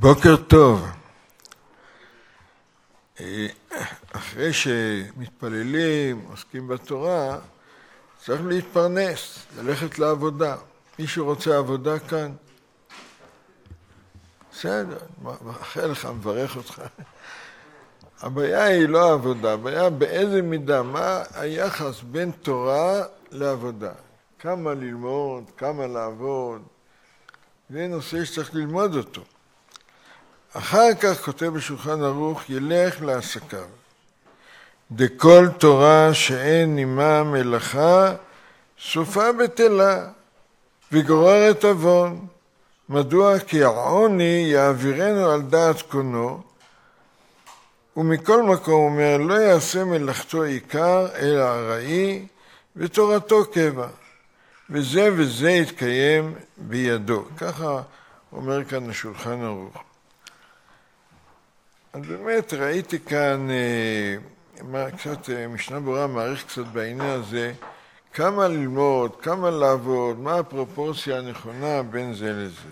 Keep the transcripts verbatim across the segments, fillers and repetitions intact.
בוקר טוב. אחרי שמתפללים, עוסקים בתורה, צריך להתפרנס, ללכת לעבודה. מישהו רוצה עבודה כאן? בסדר, מאחל לך, מברך אותך. הבעיה היא לא העבודה, הבעיה באיזה מידה, מה היחס בין תורה לעבודה. כמה ללמוד, כמה לעבוד. זה נושא שצריך ללמוד אותו. אחר כך כותב בשולחן ערוך, ילך לעסקיו. דכל תורה שאין עמה מלאכה, סופה בטלה, וגוררת עוון. מדוע? כי העוני יעבירנו על דעת קונו, ומכל מקום אומר, לא יעשה מלאכתו עיקר, אלא הראי, ותורתו קבע. וזה וזה יתקיים בידו. ככה אומר כאן השולחן ערוך. אז באמת ראיתי כאן, אה, קצת, אה, משנה ברורה מעריך קצת בעניין הזה, כמה ללמוד, כמה לעבוד, מה הפרופורציה הנכונה בין זה לזה.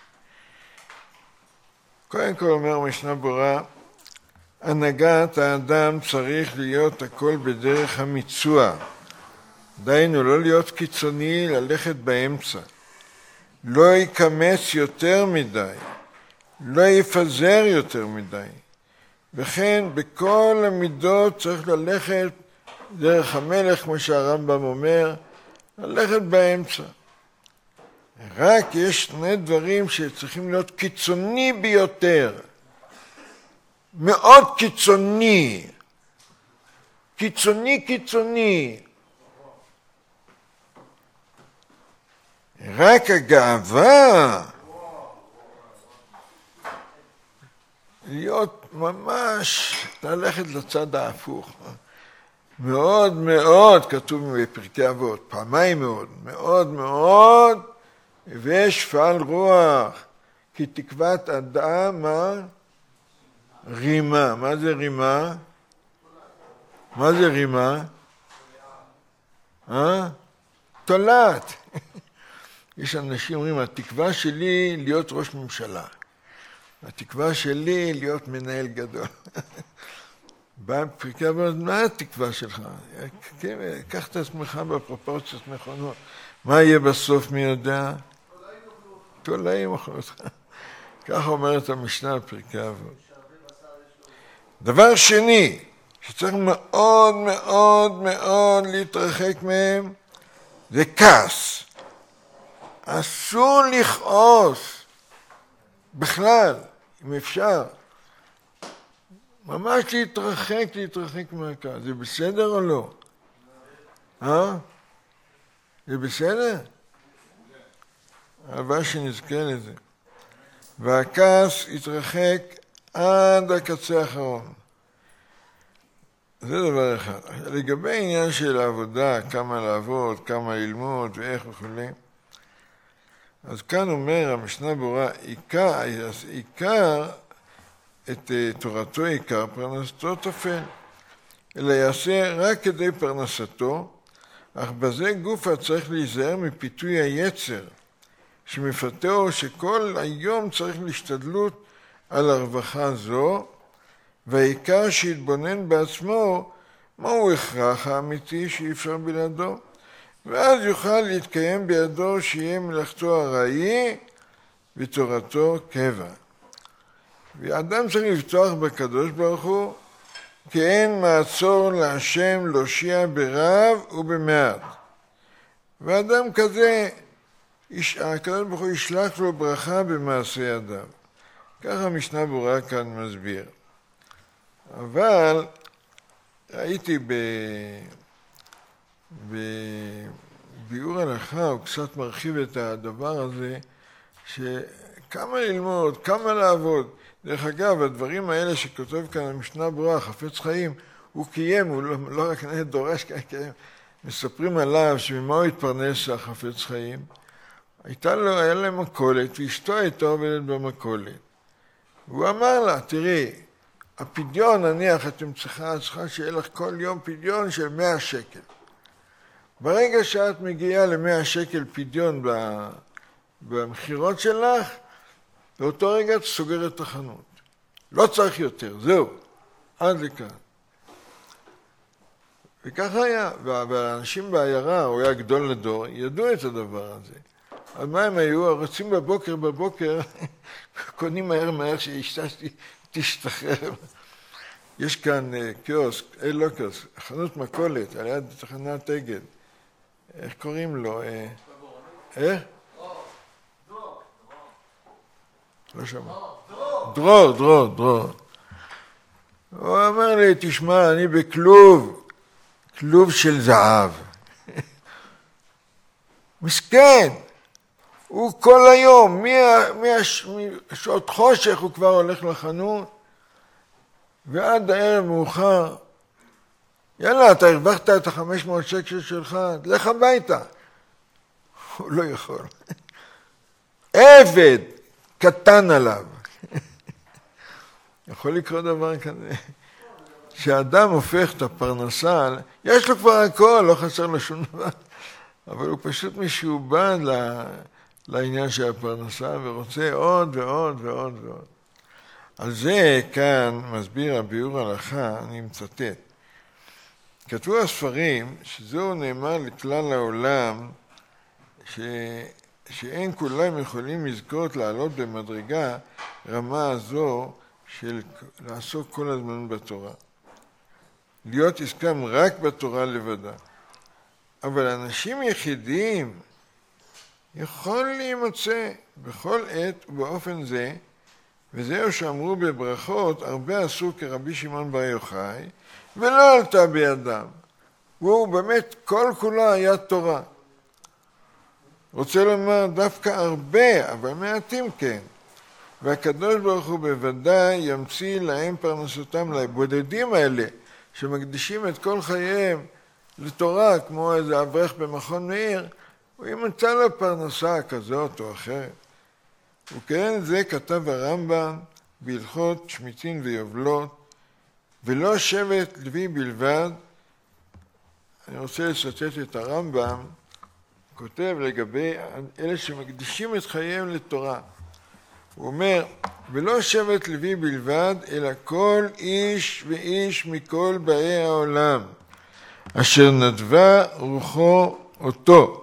קודם כל אומר משנה ברורה, הנהגת האדם צריך להיות הכל בדרך המיצוע. דיינו, לא להיות קיצוני, ללכת באמצע. לא יקמץ יותר מדי, לא יפזר יותר מדי. וכן בכל המידות צריך ללכת דרך המלך, כמו שהרמב"ם אומר, ללכת באמצע. רק יש שני דברים שצריכים להיות קיצוני ביותר. מאוד קיצוני. קיצוני קיצוני. רק הגאווה להיות ממש, ללכת לצד ההפוך. מאוד מאוד, כתוב בפרקי אבות, פעמיים מאוד, מאוד מאוד, ושפל רוח, כי תקוות אדם, מה? רימה. מה זה רימה? מה זה רימה? אה? תולעת. יש אנשים אומרים, התקווה שלי להיות ראש ממשלה. התקווה שלי להיות מנהל גדול. בפרקי אבות, מה התקווה שלך? קח את עצמך בפרופורציות נכונות. מה יהיה בסוף, מי יודע? תולעים אוכלו אותך. כך אומרת המשנה בפרקי אבות. דבר שני, שצריך מאוד מאוד מאוד להתרחק מהם, זה כעס. אסור לכעוס, בכלל, אם אפשר. ממש להתרחק, להתרחק מהכעס. זה בסדר או לא? אה? זה בסדר? הלוואי שנזכה לזה. והכעס יתרחק עד הקצה האחרון. זה דבר אחד. לגבי עניין של העבודה, כמה לעבוד, כמה ללמוד ואיך וכו'. אז כאן אומר המשנה ברורה, עיקר, עיקר את תורתו עיקר, פרנסתו תפל. אלא יעשה רק כדי פרנסתו, אך בזה גופה צריך להיזהר מפיתוי היצר, שמפתהו שכל היום צריך להשתדלות על הרווחה זו, והעיקר שיתבונן בעצמו מהו הכרח האמיתי שאי אפשר בלעדו, ואז יוכל להתקיים בידו שיהיה מלאכתו הראי ותורתו קבע. ואדם צריך לפתוח בקדוש ברוך הוא, כי אין מעצור להשם להושיע ברב ובמעט. ואדם כזה, הקדוש ברוך הוא ישלח לו ברכה במעשה ידיו. ככה המשנה ברורה כאן מסביר. אבל ראיתי ב... בביאור הלכה, הוא קצת מרחיב את הדבר הזה, שכמה ללמוד, כמה לעבוד. דרך אגב, הדברים האלה שכותב כאן המשנה ברורה, חפץ חיים, הוא קיים, הוא לא, לא רק דורש קיים. מספרים עליו שממה הוא התפרנס החפץ חיים. הייתה לו, היה להם מכולת, ואשתו הייתה עובדת במכולת. והוא אמר לה, תראי, הפדיון, נניח, אתם צריכה, צריכה שיהיה לך כל יום פדיון של מאה שקל. ברגע שאת מגיעה למאה שקל פדיון במחירות שלך, באותו רגע אתה סוגר את החנות. לא צריך יותר, זהו, עד לכאן. וככה היה, והאנשים בעיירה, הוא היה גדול לדור, ידעו את הדבר הזה. אז מה הם היו? רצים בבוקר, בבוקר, קונים מהר מהר שאשתה תשתחרר. יש כאן קיוסק, אה לא קיוסק, חנות מכולת, על יד תחנת אגד. איך קוראים לו? אה? אה? לא שמע. דרור, דרור, דרור. הוא אמר לי, תשמע, אני בכלוב, כלוב של זהב. מסכן. הוא כל היום, משעות חושך הוא כבר הולך לחנות, ועד הערב מאוחר, יאללה, אתה הרווחת את ה-חמש מאות שקל שלך, לך הביתה. הוא לא יכול. עבד קטן עליו. יכול לקרות דבר כזה, שאדם הופך את הפרנסה, יש לו כבר הכל, לא חסר לו שום דבר, אבל הוא פשוט משועבד לעניין של הפרנסה, ורוצה עוד ועוד ועוד ועוד. על זה כאן מסביר הביאור הלכה, אני מצטט. כתבו הספרים שזהו נאמר לכלל העולם, ש... שאין כולם יכולים לזכות לעלות במדרגה רמה הזו של לעסוק כל הזמן בתורה. להיות עסקם רק בתורה לבדה. אבל אנשים יחידים יכול להימצא בכל עת ובאופן זה, וזהו שאמרו בברכות, הרבה עשו כרבי שמעון בר יוחאי, ולא עלתה בידם. והוא באמת כל כולה היה תורה. רוצה לומר דווקא הרבה, אבל מעטים כן. והקדוש ברוך הוא בוודאי ימציא להם פרנסותם, לבודדים האלה, שמקדישים את כל חייהם לתורה, כמו איזה אברך במכון מאיר, הוא ימצא לו פרנסה כזאת או אחרת. וכן זה כתב הרמב"ם בהלכות שמיטין ויובלות, ולא שבט לוי בלבד. אני רוצה לצטט את הרמב"ם, כותב לגבי אלה שמקדישים את חייהם לתורה. הוא אומר, ולא שבט לוי בלבד, אלא כל איש ואיש מכל באי העולם, אשר נדבה רוחו אותו,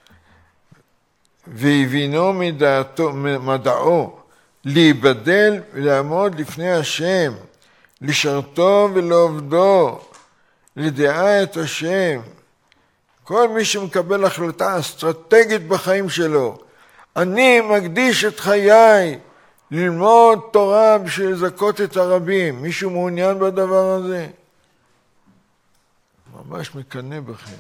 והבינו מדעתו, מדעו, להיבדל ולעמוד לפני השם, לשרתו ולעובדו, לדעה את השם. כל מי שמקבל החלטה אסטרטגית בחיים שלו, אני מקדיש את חיי ללמוד תורה בשביל לזכות את הרבים. מישהו מעוניין בדבר הזה? ממש מקנא בכם.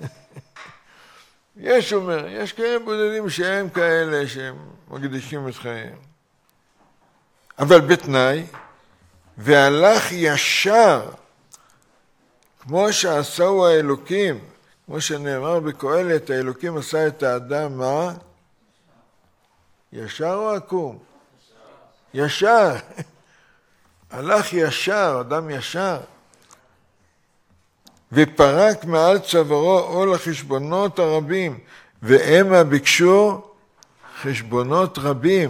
יש אומר, יש כאלה בודדים שהם כאלה שהם מקדישים את חייהם. אבל בתנאי, והלך ישר, כמו שעשהו האלוקים, כמו שנאמר בקהלת, האלוקים עשה את האדם, מה? ישר או עקום? ישר. הלך ישר, אדם ישר. ופרק מעל צווארו עול החשבונות הרבים, והמה ביקשו חשבונות רבים.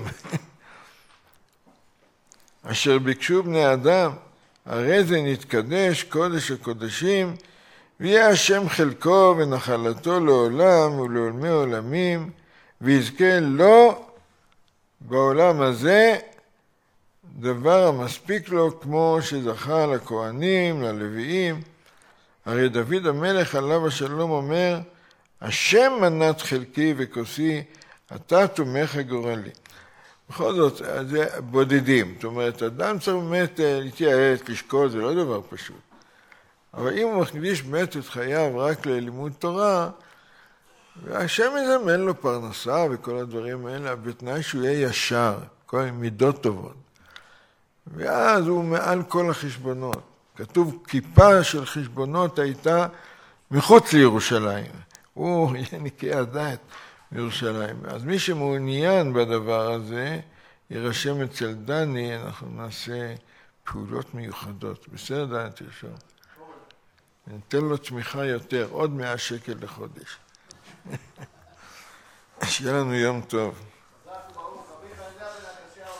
אשר ביקשו בני אדם, הרי זה נתקדש קודש הקודשים, ויהיה השם חלקו ונחלתו לעולם ולעולמי עולמים, ויזכה לו בעולם הזה דבר המספיק לו, כמו שזכה לכהנים, ללוויים. הרי דוד המלך עליו השלום אומר, השם מנת חלקי וכוסי, אתה תומך גורלי. בכל זאת, זה בודדים. זאת אומרת, אדם צריך באמת להתייעץ, לשקול, זה לא דבר פשוט. אבל אם הוא מקדיש באמת את חייו רק ללימוד תורה, והשם יזמן לו פרנסה וכל הדברים האלה, בתנאי שהוא יהיה ישר, כל מידות טובות. ואז הוא מעל כל החשבונות. כתוב, כיפה של חשבונות הייתה מחוץ לירושלים. הוא יניקי הדת מירושלים. אז מי שמעוניין בדבר הזה, יירשם אצל דני, אנחנו נעשה פעולות מיוחדות. בסדר, דני, תרשום. ניתן לו תמיכה יותר, עוד מאה שקל לחודש. שיהיה לנו יום טוב.